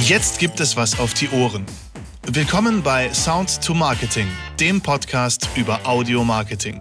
Jetzt gibt es was auf die Ohren. Willkommen bei Sound to Marketing, dem Podcast über Audio-Marketing.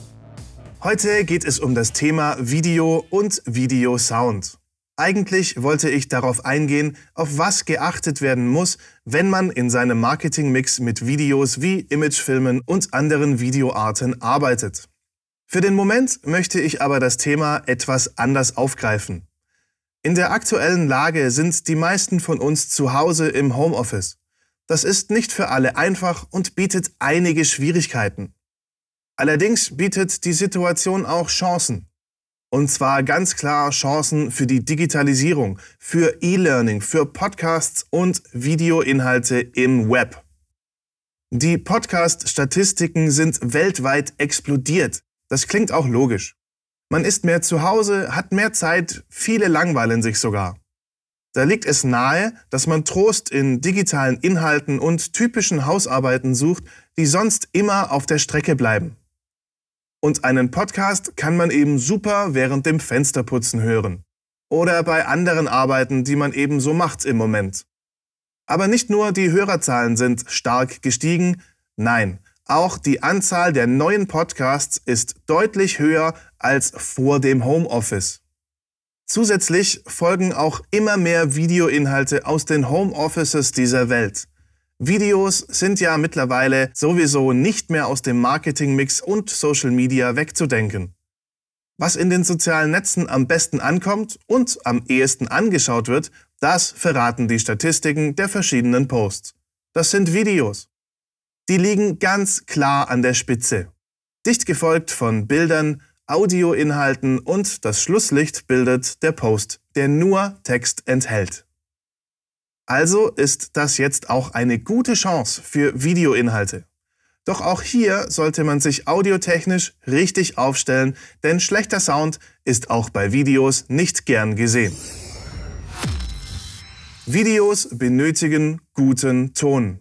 Heute geht es um das Thema Video und Videosound. Eigentlich wollte ich darauf eingehen, auf was geachtet werden muss, wenn man in seinem Marketingmix mit Videos wie Imagefilmen und anderen Videoarten arbeitet. Für den Moment möchte ich aber das Thema etwas anders aufgreifen. In der aktuellen Lage sind die meisten von uns zu Hause im Homeoffice. Das ist nicht für alle einfach und bietet einige Schwierigkeiten. Allerdings bietet die Situation auch Chancen. Und zwar ganz klar Chancen für die Digitalisierung, für E-Learning, für Podcasts und Videoinhalte im Web. Die Podcast-Statistiken sind weltweit explodiert. Das klingt auch logisch. Man ist mehr zu Hause, hat mehr Zeit, viele langweilen sich sogar. Da liegt es nahe, dass man Trost in digitalen Inhalten und typischen Hausarbeiten sucht, die sonst immer auf der Strecke bleiben. Und einen Podcast kann man eben super während dem Fensterputzen hören. Oder bei anderen Arbeiten, die man eben so macht im Moment. Aber nicht nur die Hörerzahlen sind stark gestiegen, nein, auch die Anzahl der neuen Podcasts ist deutlich höher als vor dem Homeoffice. Zusätzlich folgen auch immer mehr Videoinhalte aus den Homeoffices dieser Welt. Videos sind ja mittlerweile sowieso nicht mehr aus dem Marketingmix und Social Media wegzudenken. Was in den sozialen Netzen am besten ankommt und am ehesten angeschaut wird, das verraten die Statistiken der verschiedenen Posts. Das sind Videos. Die liegen ganz klar an der Spitze. Dicht gefolgt von Bildern, Audioinhalten und das Schlusslicht bildet der Post, der nur Text enthält. Also ist das jetzt auch eine gute Chance für Videoinhalte. Doch auch hier sollte man sich audiotechnisch richtig aufstellen, denn schlechter Sound ist auch bei Videos nicht gern gesehen. Videos benötigen guten Ton.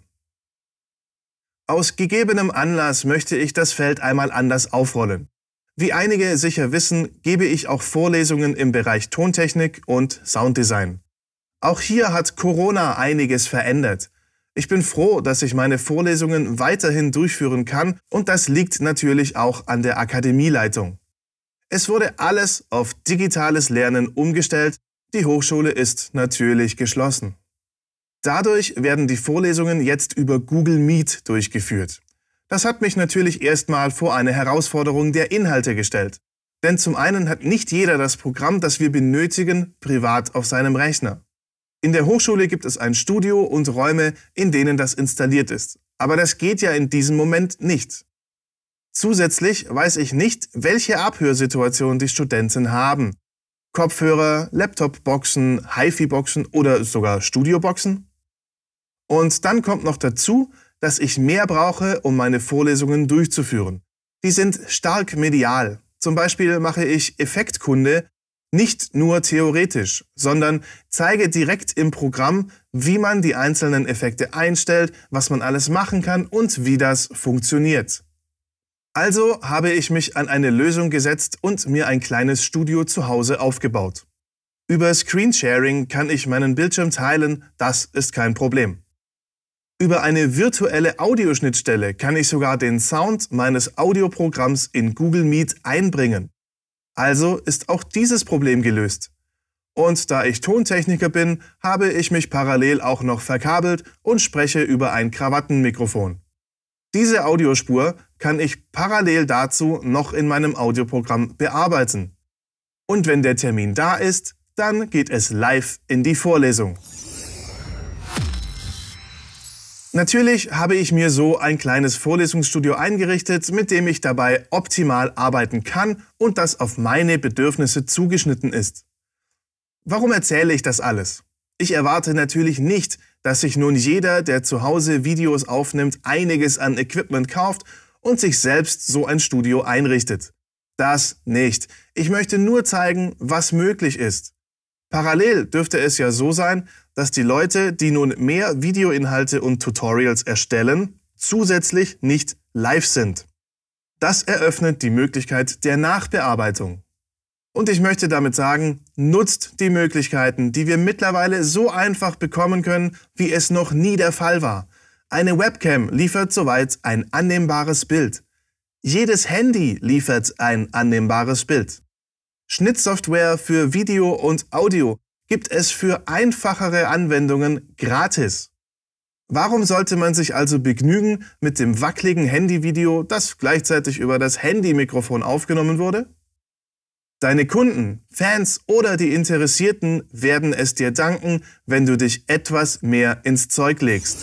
Aus gegebenem Anlass möchte ich das Feld einmal anders aufrollen. Wie einige sicher wissen, gebe ich auch Vorlesungen im Bereich Tontechnik und Sounddesign. Auch hier hat Corona einiges verändert. Ich bin froh, dass ich meine Vorlesungen weiterhin durchführen kann und das liegt natürlich auch an der Akademieleitung. Es wurde alles auf digitales Lernen umgestellt, die Hochschule ist natürlich geschlossen. Dadurch werden die Vorlesungen jetzt über Google Meet durchgeführt. Das hat mich natürlich erstmal vor eine Herausforderung der Inhalte gestellt. Denn zum einen hat nicht jeder das Programm, das wir benötigen, privat auf seinem Rechner. In der Hochschule gibt es ein Studio und Räume, in denen das installiert ist. Aber das geht ja in diesem Moment nicht. Zusätzlich weiß ich nicht, welche Abhörsituation die Studenten haben. Kopfhörer, Laptopboxen, HiFi-Boxen oder sogar Studioboxen? Und dann kommt noch dazu, dass ich mehr brauche, um meine Vorlesungen durchzuführen. Die sind stark medial. Zum Beispiel mache ich Effektkunde nicht nur theoretisch, sondern zeige direkt im Programm, wie man die einzelnen Effekte einstellt, was man alles machen kann und wie das funktioniert. Also habe ich mich an eine Lösung gesetzt und mir ein kleines Studio zu Hause aufgebaut. Über Screensharing kann ich meinen Bildschirm teilen, das ist kein Problem. Über eine virtuelle Audioschnittstelle kann ich sogar den Sound meines Audioprogramms in Google Meet einbringen. Also ist auch dieses Problem gelöst. Und da ich Tontechniker bin, habe ich mich parallel auch noch verkabelt und spreche über ein Krawattenmikrofon. Diese Audiospur kann ich parallel dazu noch in meinem Audioprogramm bearbeiten. Und wenn der Termin da ist, dann geht es live in die Vorlesung. Natürlich habe ich mir so ein kleines Vorlesungsstudio eingerichtet, mit dem ich dabei optimal arbeiten kann und das auf meine Bedürfnisse zugeschnitten ist. Warum erzähle ich das alles? Ich erwarte natürlich nicht, dass sich nun jeder, der zu Hause Videos aufnimmt, einiges an Equipment kauft und sich selbst so ein Studio einrichtet. Das nicht. Ich möchte nur zeigen, was möglich ist. Parallel dürfte es ja so sein, dass die Leute, die nun mehr Videoinhalte und Tutorials erstellen, zusätzlich nicht live sind. Das eröffnet die Möglichkeit der Nachbearbeitung. Und ich möchte damit sagen, nutzt die Möglichkeiten, die wir mittlerweile so einfach bekommen können, wie es noch nie der Fall war. Eine Webcam liefert soweit ein annehmbares Bild. Jedes Handy liefert ein annehmbares Bild. Schnittsoftware für Video und Audio gibt es für einfachere Anwendungen gratis. Warum sollte man sich also begnügen mit dem wackeligen Handyvideo, das gleichzeitig über das Handymikrofon aufgenommen wurde? Deine Kunden, Fans oder die Interessierten werden es dir danken, wenn du dich etwas mehr ins Zeug legst.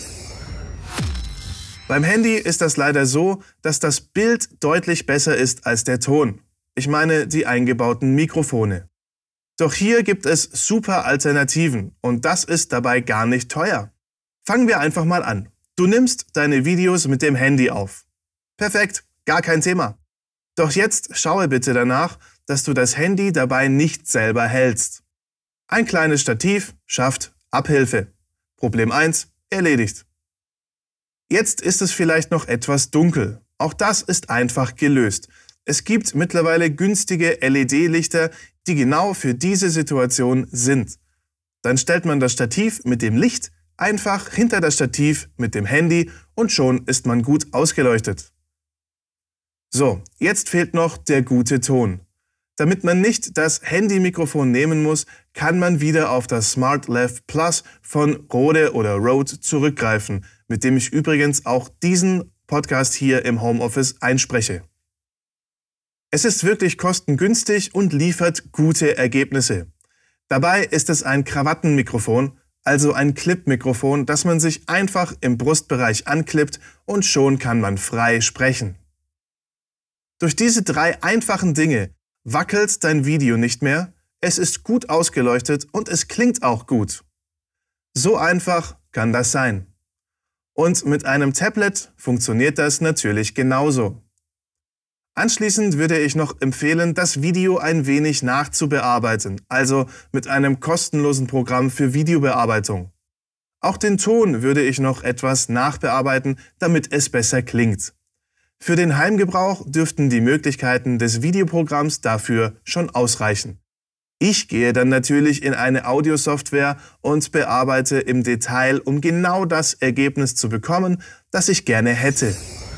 Beim Handy ist das leider so, dass das Bild deutlich besser ist als der Ton. Ich meine die eingebauten Mikrofone. Doch hier gibt es super Alternativen und das ist dabei gar nicht teuer. Fangen wir einfach mal an. Du nimmst deine Videos mit dem Handy auf. Perfekt, gar kein Thema. Doch jetzt schaue bitte danach, dass du das Handy dabei nicht selber hältst. Ein kleines Stativ schafft Abhilfe. Problem 1 erledigt. Jetzt ist es vielleicht noch etwas dunkel. Auch das ist einfach gelöst. Es gibt mittlerweile günstige LED-Lichter, die genau für diese Situation sind. Dann stellt man das Stativ mit dem Licht einfach hinter das Stativ mit dem Handy und schon ist man gut ausgeleuchtet. So, jetzt fehlt noch der gute Ton. Damit man nicht das Handymikrofon nehmen muss, kann man wieder auf das SmartLav Plus von Rode oder Rode zurückgreifen, mit dem ich übrigens auch diesen Podcast hier im Homeoffice einspreche. Es ist wirklich kostengünstig und liefert gute Ergebnisse. Dabei ist es ein Krawattenmikrofon, also ein Clip-Mikrofon, das man sich einfach im Brustbereich anklippt und schon kann man frei sprechen. Durch diese 3 einfachen Dinge wackelt dein Video nicht mehr, es ist gut ausgeleuchtet und es klingt auch gut. So einfach kann das sein. Und mit einem Tablet funktioniert das natürlich genauso. Anschließend würde ich noch empfehlen, das Video ein wenig nachzubearbeiten, also mit einem kostenlosen Programm für Videobearbeitung. Auch den Ton würde ich noch etwas nachbearbeiten, damit es besser klingt. Für den Heimgebrauch dürften die Möglichkeiten des Videoprogramms dafür schon ausreichen. Ich gehe dann natürlich in eine Audiosoftware und bearbeite im Detail, um genau das Ergebnis zu bekommen, das ich gerne hätte.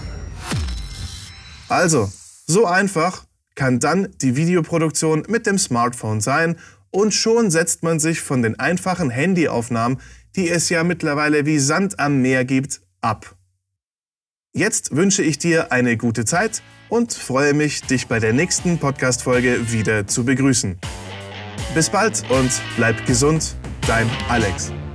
Also, so einfach kann dann die Videoproduktion mit dem Smartphone sein und schon setzt man sich von den einfachen Handyaufnahmen, die es ja mittlerweile wie Sand am Meer gibt, ab. Jetzt wünsche ich dir eine gute Zeit und freue mich, dich bei der nächsten Podcast-Folge wieder zu begrüßen. Bis bald und bleib gesund, dein Alex.